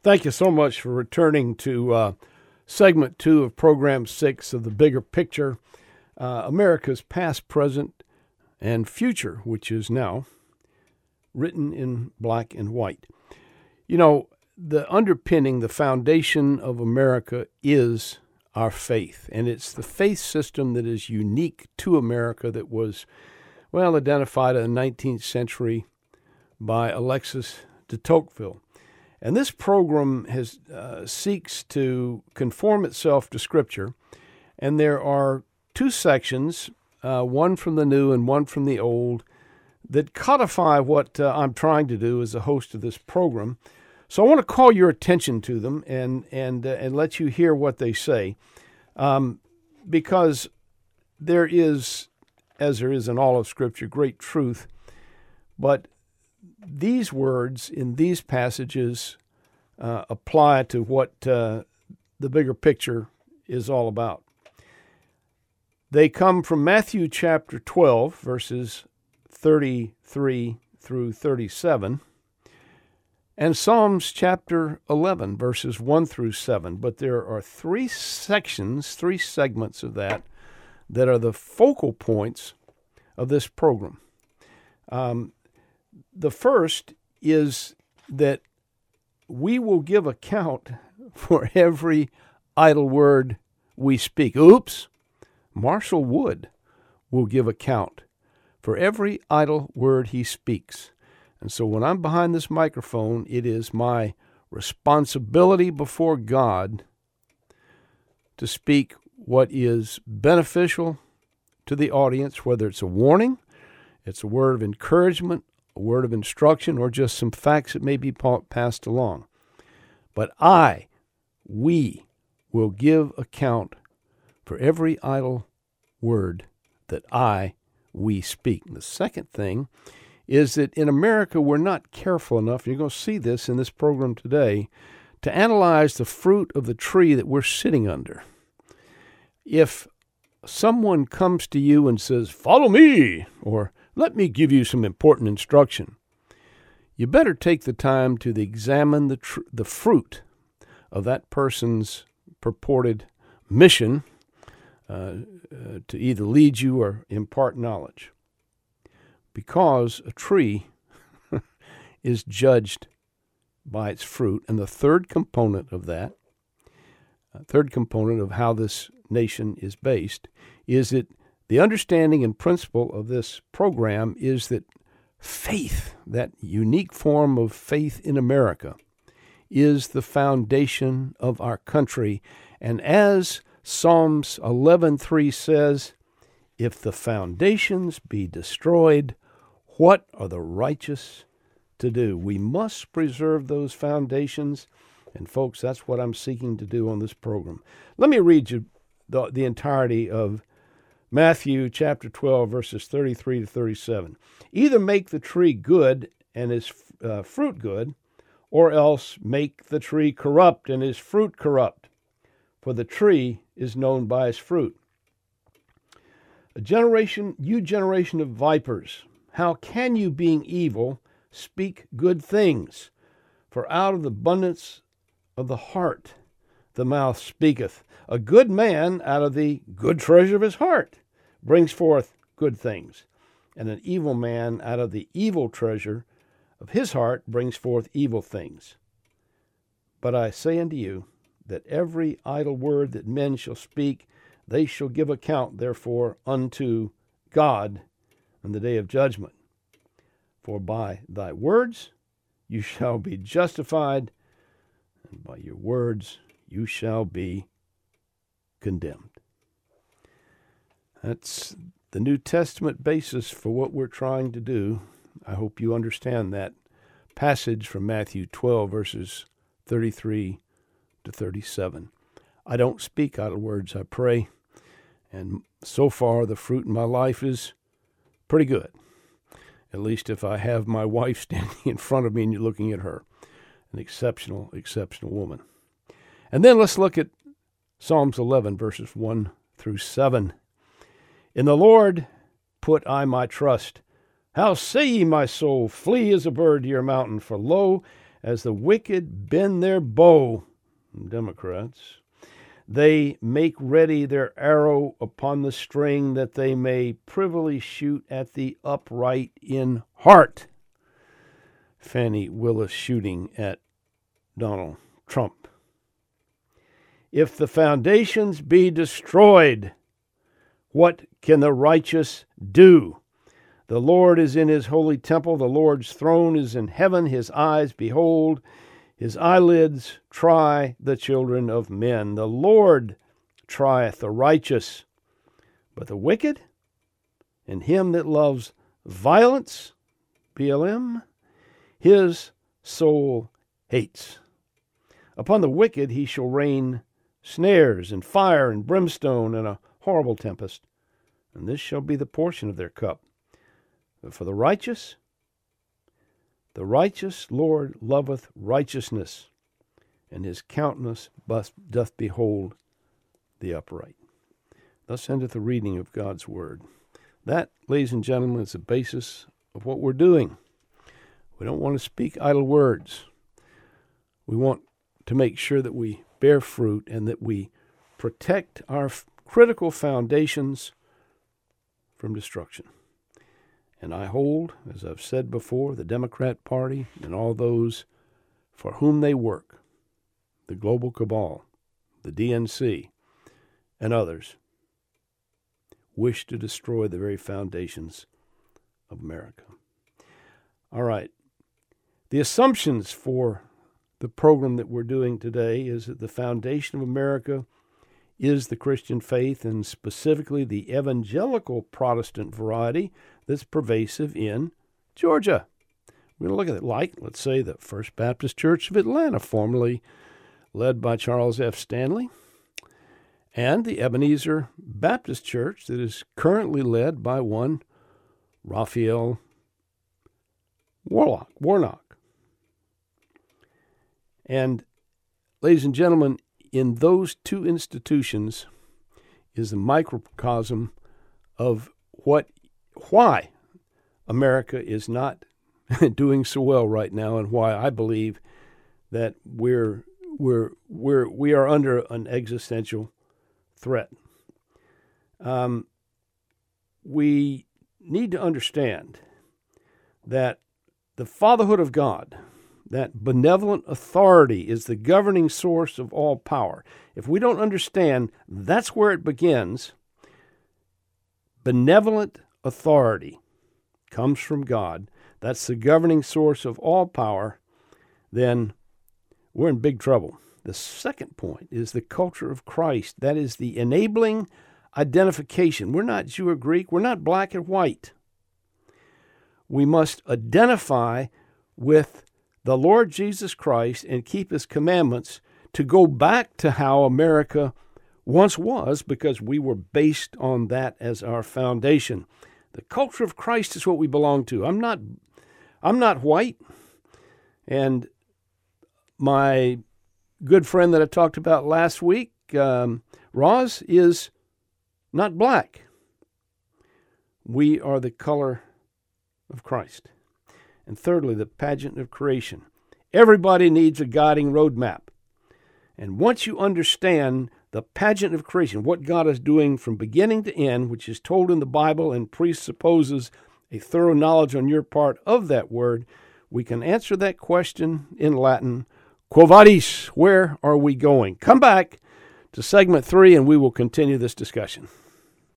Thank you so much for returning to segment 2 of program 6 of The Bigger Picture, America's Past, Present, and Future, which is now written in black and white. You know, the underpinning, the foundation of America is our faith, and it's the faith system that is unique to America that was, well, identified in the 19th century by Alexis de Tocqueville. And this program seeks to conform itself to Scripture, and there are two sections, one from the New and one from the Old, that codify what I'm trying to do as a host of this program. So I want to call your attention to them and let you hear what they say, because there is, as there is in all of Scripture, great truth, but these words in these passages apply to what the bigger picture is all about. They come from Matthew chapter 12, verses 33 through 37, and Psalms chapter 11, verses 1 through 7. But there are three sections, three segments of that are the focal points of this program. The first is that we will give account for every idle word we speak. Oops! Marshall Wood will give account for every idle word he speaks. And so when I'm behind this microphone, it is my responsibility before God to speak what is beneficial to the audience, whether it's a warning, it's a word of encouragement, a word of instruction, or just some facts that may be passed along. But we will give account for every idle word that we speak. And the second thing is that in America, we're not careful enough, and you're going to see this in this program today, to analyze the fruit of the tree that we're sitting under. If someone comes to you and says, "Follow me," or "Let me give you some important instruction," you better take the time to examine the fruit of that person's purported mission to either lead you or impart knowledge. Because a tree is judged by its fruit. And the third component of that, third component of how this nation is based, is that the understanding and principle of this program is that faith, that unique form of faith in America, is the foundation of our country. And as Psalms 11:3 says, "If the foundations be destroyed, what are the righteous to do?" We must preserve those foundations. And folks, that's what I'm seeking to do on this program. Let me read you the entirety of Matthew chapter 12, verses 33 to 37. "Either make the tree good and his fruit good, or else make the tree corrupt and his fruit corrupt. For the tree is known by his fruit. You generation of vipers, how can you, being evil, speak good things? For out of the abundance of the heart the mouth speaketh. A good man out of the good treasure of his heart brings forth good things, and an evil man out of the evil treasure of his heart brings forth evil things. But I say unto you, that every idle word that men shall speak, they shall give account therefore unto God in the day of judgment. For by thy words you shall be justified, and by your words you shall be condemned." That's the New Testament basis for what we're trying to do. I hope you understand that passage from Matthew 12, verses 33 to 37. I don't speak idle words, I pray, and so far the fruit in my life is pretty good. At least if I have my wife standing in front of me and you're looking at her. An exceptional woman. And then let's look at Psalms 11, verses 1 through 7. "In the Lord put I my trust. How say ye, my soul, flee as a bird to your mountain? For lo, As the wicked bend their bow, Democrats, they make ready their arrow upon the string, that they may privily shoot at the upright in heart. Fannie Willis shooting at Donald Trump. If the foundations be destroyed, what can the righteous do? The Lord is in his holy temple. The Lord's throne is in heaven. His eyes behold. His eyelids try the children of men. The Lord trieth the righteous, but the wicked and him that loves violence, BLM, his soul hates. Upon the wicked he shall rain snares and fire and brimstone and a horrible tempest, and this shall be the portion of their cup. But for the righteous Lord loveth righteousness, and his countenance doth behold the upright. Thus endeth the reading of God's word. That, ladies and gentlemen, is the basis of what we're doing. We don't want to speak idle words. We want to make sure that we bear fruit and that we protect our critical foundations from destruction. And I hold, as I've said before, the Democrat Party and all those for whom they work, the global cabal, the DNC, and others, wish to destroy the very foundations of America. All right. The assumptions for the program that we're doing today is that the foundation of America is the Christian faith, and specifically the evangelical Protestant variety that's pervasive in Georgia. We're going to look at it like, let's say, the First Baptist Church of Atlanta, formerly led by Charles F. Stanley, and the Ebenezer Baptist Church that is currently led by one Raphael Warnock. And, ladies and gentlemen, in those two institutions is a microcosm of why America is not doing so well right now, and why I believe that we are under an existential threat. We need to understand that the fatherhood of God, that benevolent authority, is the governing source of all power. If we don't understand that's where it begins, benevolent authority comes from God, that's the governing source of all power, then we're in big trouble. The second point is the culture of Christ. That is the enabling identification. We're not Jew or Greek. We're not black and white. We must identify with the Lord Jesus Christ and keep his commandments to go back to how America once was, because we were based on that as our foundation. The culture of Christ is what we belong to. I'm not white, and my good friend that I talked about last week, Roz, is not black. We are the color of Christ. And thirdly, the pageant of creation. Everybody needs a guiding roadmap. And once you understand the pageant of creation, what God is doing from beginning to end, which is told in the Bible and presupposes a thorough knowledge on your part of that word, we can answer that question in Latin, Quo vadis? Where are we going? Come back to segment 3 and we will continue this discussion.